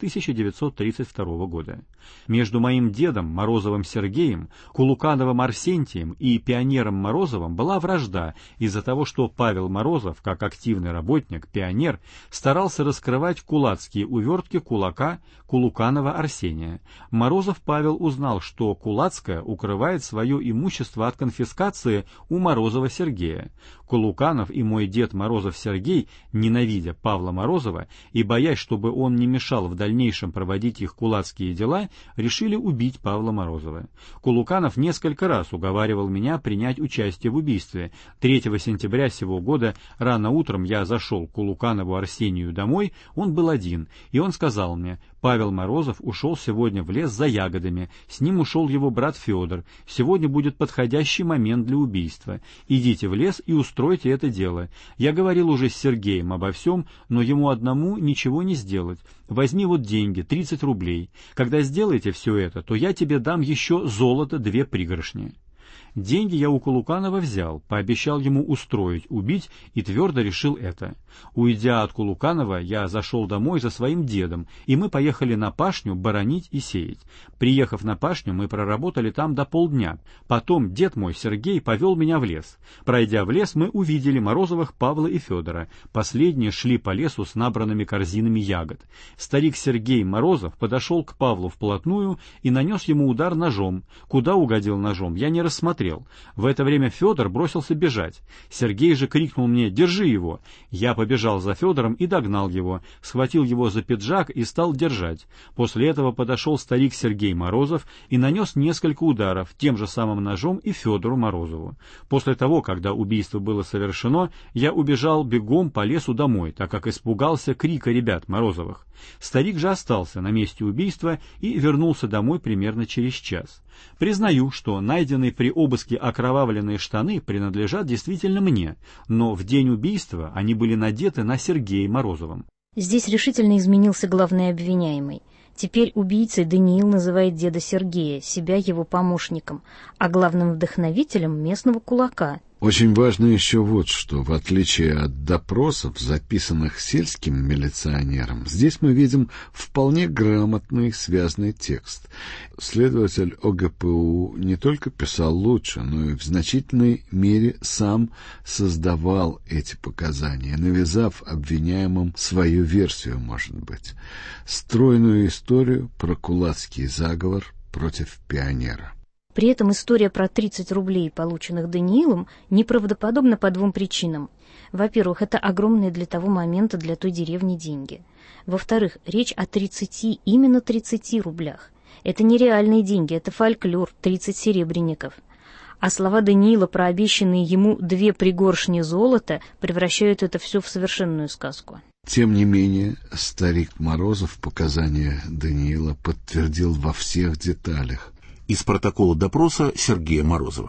1932 года. Между моим дедом Морозовым Сергеем, Кулукановым Арсентием и пионером Морозовым была вражда из-за того, что Павел Морозов, как активный работник, пионер, старался раскрывать кулацкие увертки кулака Кулуканова Арсения. Морозов Павел узнал, что Кулацкая укрывает свое имущество от конфискации у Морозова Сергея. Кулуканов и мой дед Морозов Сергей, ненавидя Павла Морозова и боясь, чтобы он не мешал в дальнейшем проводить их кулацкие дела, решили убить Павла Морозова. Кулуканов несколько раз уговаривал меня принять участие в убийстве. 3 сентября сего года рано утром я зашел к Кулуканову Арсению домой, он был один, и он сказал мне: «Павел Морозов ушел сегодня в лес за ягодами, с ним ушел его брат Федор, сегодня будет подходящий момент для убийства. Идите в лес и устройте это дело. Я говорил уже с Сергеем обо всем, но ему одному ничего не сделать. Возьми вот деньги, 30 рублей. Когда сделаете все это, то я тебе дам еще золото 2 пригоршни». Деньги я у Кулуканова взял, пообещал ему устроить, убить и твердо решил это. Уйдя от Кулуканова, я зашел домой за своим дедом, и мы поехали на пашню боронить и сеять. Приехав на пашню, мы проработали там до полдня. Потом дед мой Сергей повел меня в лес. Пройдя в лес, мы увидели Морозовых Павла и Федора. Последние шли по лесу с набранными корзинами ягод. Старик Сергей Морозов подошел к Павлу вплотную и нанес ему удар ножом. Куда угодил ножом, я не рассмотрел. В это время Федор бросился бежать. Сергей же крикнул мне: «Держи его!» Я побежал за Федором и догнал его, схватил его за пиджак и стал держать. После этого подошел старик Сергей Морозов и нанес несколько ударов тем же самым ножом и Федору Морозову. После того, когда убийство было совершено, я убежал бегом по лесу домой, так как испугался крика ребят Морозовых. Старик же остался на месте убийства и вернулся домой примерно через час. Признаю, что найденные при обыске окровавленные штаны принадлежат действительно мне, но в день убийства они были надеты на Сергея Морозовым. Здесь решительно изменился главный обвиняемый. Теперь убийцей Даниил называет деда Сергея, себя его помощником, а главным вдохновителем местного кулака. Очень важно еще вот что. В отличие от допросов, записанных сельским милиционером, здесь мы видим вполне грамотный связанный текст. Следователь ОГПУ не только писал лучше, но и в значительной мере сам создавал эти показания, навязав обвиняемым свою версию, может быть. Стройную историю про кулацкий заговор против пионера. При этом история про 30 рублей, полученных Даниилом, неправдоподобна по 2 причинам. Во-первых, это огромные для того момента для той деревни деньги. Во-вторых, речь о 30, именно 30 рублях. Это нереальные деньги, это фольклор, 30 серебряников. А слова Даниила про обещанные ему 2 пригоршни золота превращают это все в совершенную сказку. Тем не менее, старик Морозов показания Даниила подтвердил во всех деталях. Из протокола допроса Сергея Морозова.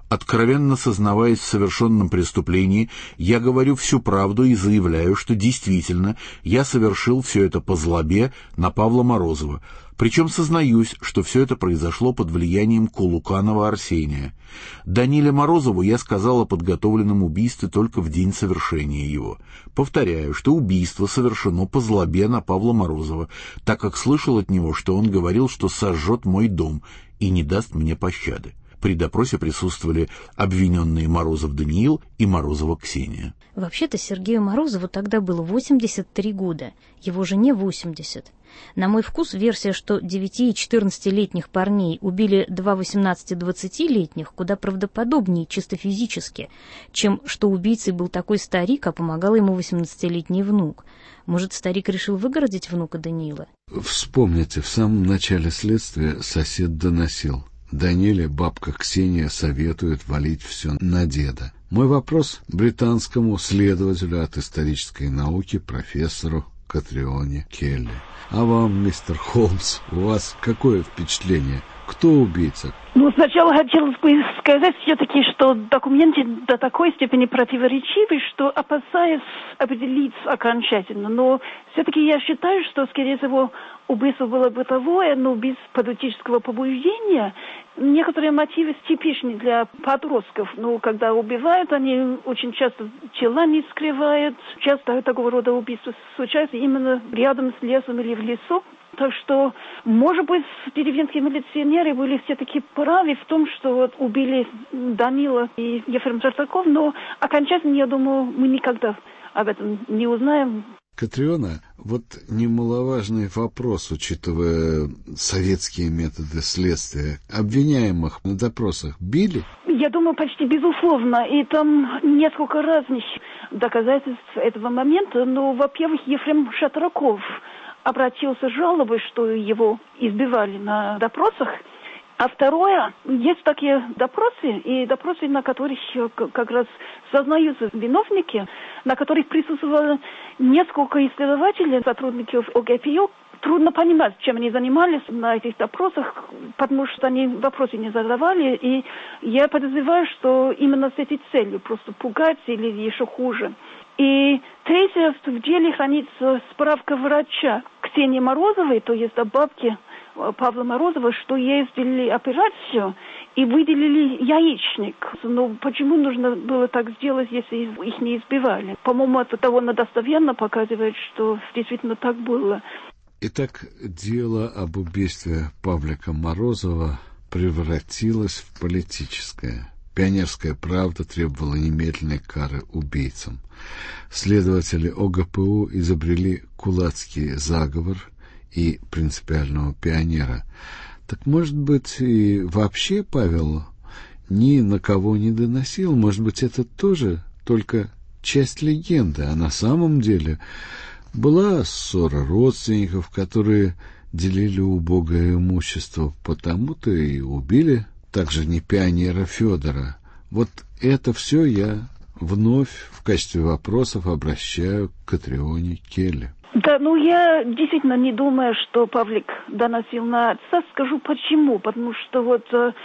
Откровенно сознаваясь в совершенном преступлении, я говорю всю правду и заявляю, что действительно я совершил все это по злобе на Павла Морозова, причем сознаюсь, что все это произошло под влиянием Кулуканова Арсения. Даниле Морозову я сказал о подготовленном убийстве только в день совершения его. Повторяю, что убийство совершено по злобе на Павла Морозова, так как слышал от него, что он говорил, что сожжет мой дом и не даст мне пощады. При допросе присутствовали обвиненные Морозов Даниил и Морозова Ксения. Вообще-то Сергею Морозову тогда было 83 года, его жене 80. На мой вкус, версия, что 9- и 14-летних парней убили два 18- и 20-летних, куда правдоподобнее чисто физически, чем что убийцей был такой старик, а помогал ему 18-летний внук. Может, старик решил выгородить внука Даниила? Вспомните, в самом начале следствия сосед доносил. Даниле бабка Ксения советует валить все на деда. Мой вопрос британскому следователю от исторической науки профессору Катрионе Келли. А вам, мистер Холмс, у вас какое впечатление? Кто убийца? Сначала хотелось бы сказать все-таки, что документы до такой степени противоречивы, что опасаюсь определиться окончательно. Но все-таки я считаю, что, скорее всего, убийство было бытовое, но без политического побуждения. Некоторые мотивы типичны для подростков. Когда убивают, они очень часто тела не скрывают. Часто такого рода убийства случаются именно рядом с лесом или в лесу. Так что, может быть, деревенские милиционеры были все-таки правы в том, что убили Данила и Ефрем Шартаков, но окончательно, я думаю, мы никогда об этом не узнаем. Катриона, немаловажный вопрос, учитывая советские методы следствия. Обвиняемых на допросах били? Я думаю, почти безусловно. И там несколько разных доказательств этого момента. Во-первых, Ефрем Шатраков обратился с жалобой, что его избивали на допросах. А второе, есть такие допросы, и допросы, на которых как раз сознаются виновники, на которых присутствовало несколько исследователей, сотрудников ОГПУ. Трудно понимать, чем они занимались на этих допросах, потому что они вопросы не задавали, и я подозреваю, что именно с этой целью, просто пугать или еще хуже. И третье, в деле хранится справка врача Ксении Морозовой, то есть о бабке Павла Морозова, что ей сделали операцию и выделили яичник. Почему нужно было так сделать, если их не избивали? По-моему, это довольно достоверно показывает, что действительно так было. Итак, дело об убийстве Павлика Морозова превратилось в политическое. Пионерская правда требовала немедленной кары убийцам. Следователи ОГПУ изобрели кулацкий заговор и принципиального пионера. Так, может быть, и вообще Павел ни на кого не доносил? Может быть, это тоже только часть легенды, а на самом деле была ссора родственников, которые делили убогое имущество, потому-то и убили также не пионера Федора. Это все я вновь в качестве вопросов обращаю к Катрионе Келли. Да, я действительно не думаю, что Павлик доносил на отца. Скажу почему. Потому что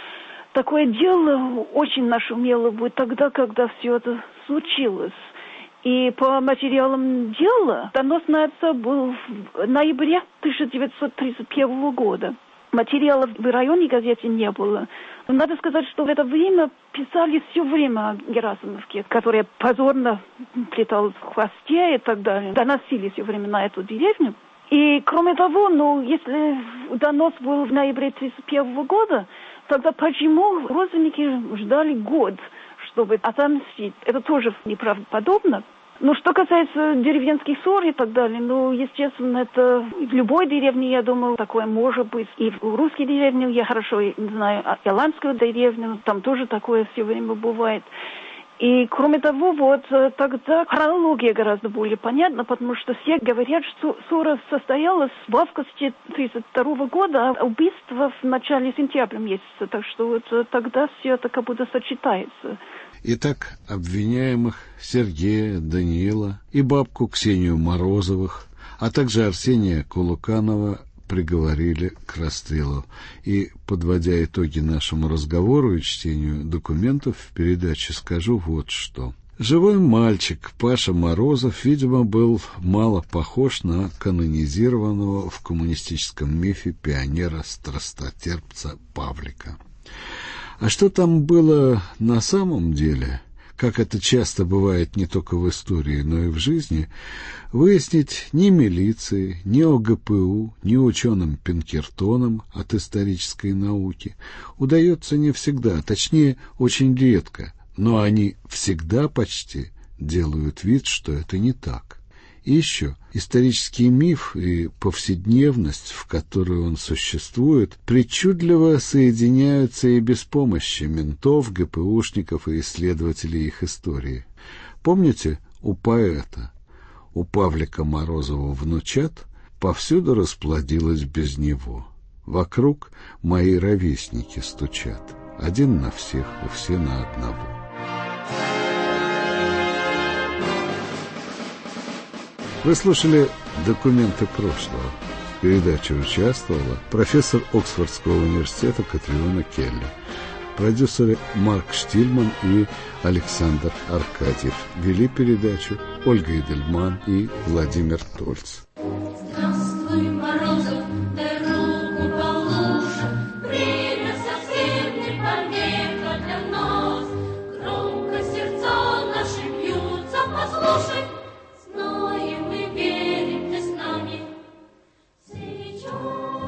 такое дело очень нашумело будет тогда, когда все это случилось. И по материалам дела донос на отца был в ноябре 1931 года. Материалов в районной газете не было. Надо сказать, что в это время писали все время о Герасимовке, которая позорно плеталась в хвосте и так далее. Доносили все время на эту деревню. И кроме того, если донос был в ноябре 1931 года, тогда почему родственники ждали год, чтобы отомстить? Это тоже неправдоподобно. Что касается деревенских ссор и так далее, естественно, это в любой деревне, я думаю, такое может быть. И в русской деревне, я хорошо знаю, ирландскую деревню, там тоже такое все время бывает. И, кроме того, тогда хронология гораздо более понятна, потому что все говорят, что ссора состоялась в августе 1932 года, а убийство в начале сентября месяца. Так что тогда все это как будто сочетается. Итак, обвиняемых Сергея, Даниила и бабку Ксению Морозовых, а также Арсения Кулуканова приговорили к расстрелу. И, подводя итоги нашему разговору и чтению документов в передаче, скажу вот что. Живой мальчик Паша Морозов, видимо, был мало похож на канонизированного в коммунистическом мифе пионера-страстотерпца Павлика. А что там было на самом деле, как это часто бывает не только в истории, но и в жизни, выяснить ни милиции, ни ОГПУ, ни ученым Пинкертонам от исторической науки удается не всегда, точнее, очень редко, но они всегда почти делают вид, что это не так. И еще, исторический миф и повседневность, в которой он существует, причудливо соединяются и без помощи ментов, ГПУшников и исследователей их истории. Помните, у поэта, у Павлика Морозова внучат, повсюду расплодилось без него. Вокруг мои ровесники стучат, один на всех и все на одного. Вы слушали «Документы прошлого». В передаче участвовала профессор Оксфордского университета Катриона Келли, продюсеры Марк Штильман и Александр Аркадьев. Вели передачу Ольга Эдельман и Владимир Тольц. Здравствуй, Морозов, дай руку получше. Время совсем не помеха для нас. Громко сердца наши бьются, послушай. Знаем, мы верим, ты с нами сейчас.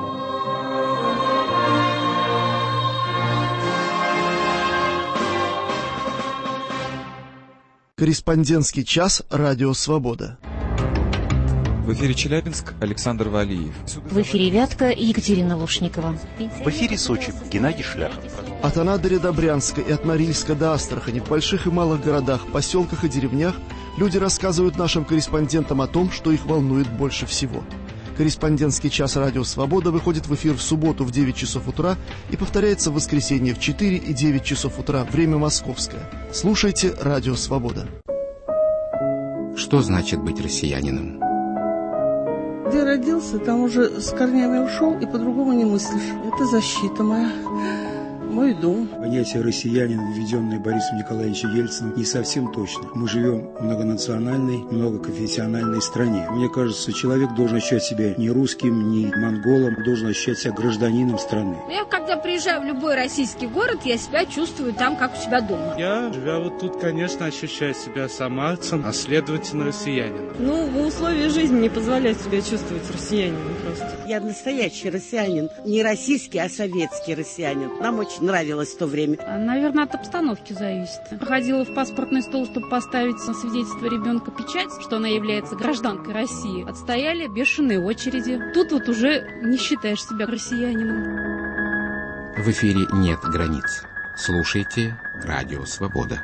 Корреспондентский час «Радио Свобода». В эфире Челябинск, Александр Валиев. В эфире Вятка, Екатерина Лушникова. В эфире Сочи, Геннадий Шляхов. От Анадыря до Брянска и от Норильска до Астрахани, в больших и малых городах, поселках и деревнях люди рассказывают нашим корреспондентам о том, что их волнует больше всего. Корреспондентский час «Радио Свобода» выходит в эфир в субботу в 9 часов утра и повторяется в воскресенье в 4 и 9 часов утра, время московское. Слушайте «Радио Свобода». Что значит быть россиянином? Где родился, там уже с корнями ушел и по-другому не мыслишь. Это защита моя, мой дом. Понятие «россиянин», введенное Борисом Николаевичем Ельциным, не совсем точно. Мы живем в многонациональной, многоконфессиональной стране. Мне кажется, человек должен ощущать себя не русским, не монголом, должен ощущать себя гражданином страны. Я, когда приезжаю в любой российский город, я себя чувствую там, как у себя дома. Я, живя вот тут, конечно, ощущаю себя самарцем, а следовательно россиянином. Ну, условия жизни не позволяют себя чувствовать россиянином просто. Я настоящий россиянин, не российский, а советский россиянин. Нам очень нравилось в то время. Наверное, от обстановки зависит. Ходила в паспортный стол, чтобы поставить на свидетельство ребенка печать, что она является гражданкой России. Отстояли бешеные очереди. Тут вот уже не считаешь себя россиянином. В эфире нет границ. Слушайте «Радио Свобода».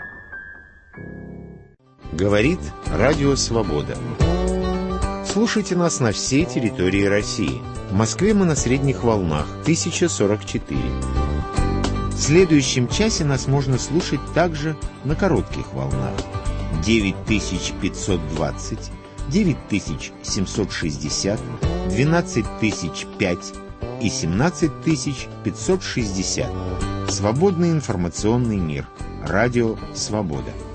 Говорит «Радио Свобода». Слушайте нас на всей территории России. В Москве мы на средних волнах 1044. В следующем часе нас можно слушать также на коротких волнах 9520, 9760, 12005 и 17560. Свободный информационный мир. Радио Свобода.